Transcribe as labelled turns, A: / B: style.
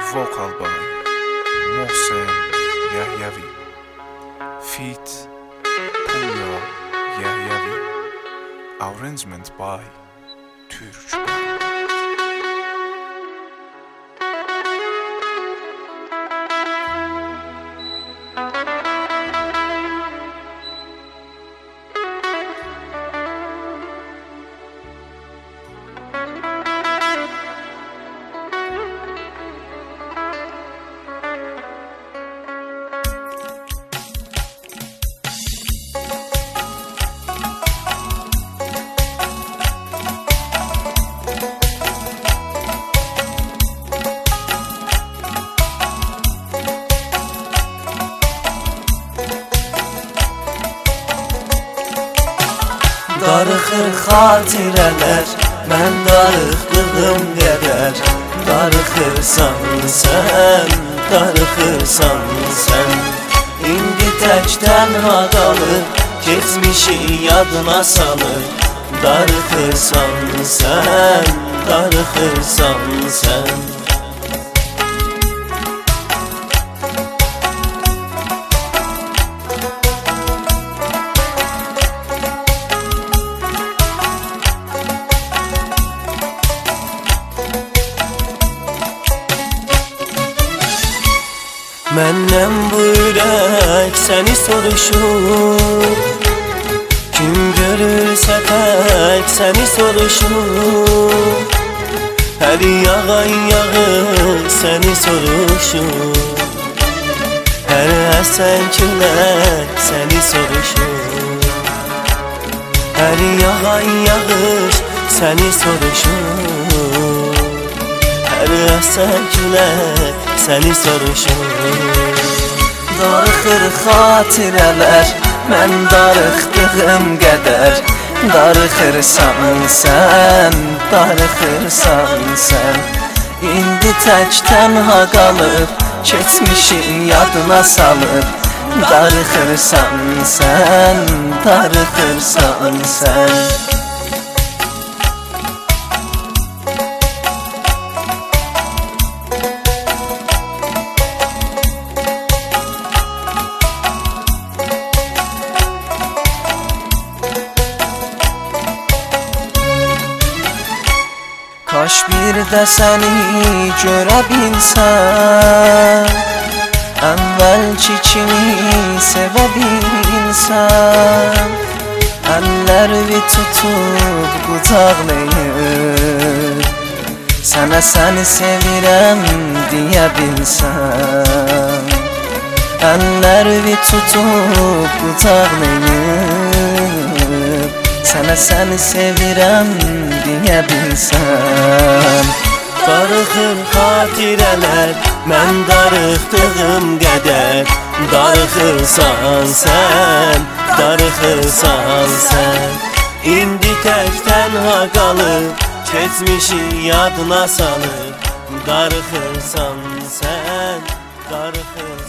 A: Vocal by Mohsen Yahyavi. Feat Puya Yahyavi. Arrangement by Türk Band.
B: Darıxır xatirələr, mən darıxdığım qədər. Darıxırsan sən, darıxırsan sən. İndi tək tənha qalıb, keçmişi yadına salır. Darıxırsan sən, darıxırsan sən. Məndən bu ürək səni soruşur. Kim görürsə tək səni soruşur. Hər yağan yağır səni soruşur. Hər əsən külək səni soruşur. Hər yağan yağır səni soruşur. Hər əsən külək səni soruşur. Darıxır xatirələr, mən darıxdığım qədər. Darıxırsan sən, darıxırsan sən. İndi tək tənha qalıb, keçmişin yadına salıb. Darıxırsan sən, darıxırsan sən. Kaş bir də səni görə bilsən, əvvəlki kimi sevə bilsən. Əllərimi tutub qucaqlayıb, sənə səni sevirəm deyə bilsən. Əllərimi tutub qucaqlayıb, sənə səni sevirəm deyə bilsən. Darıxır xatirələr, mən darıxdığım qədər. Darıxırsan sən, darıxırsan sən. İndi tək tənha qalıb, keçmişi yadına salıb. Darıxırsan sən, darıxırsan.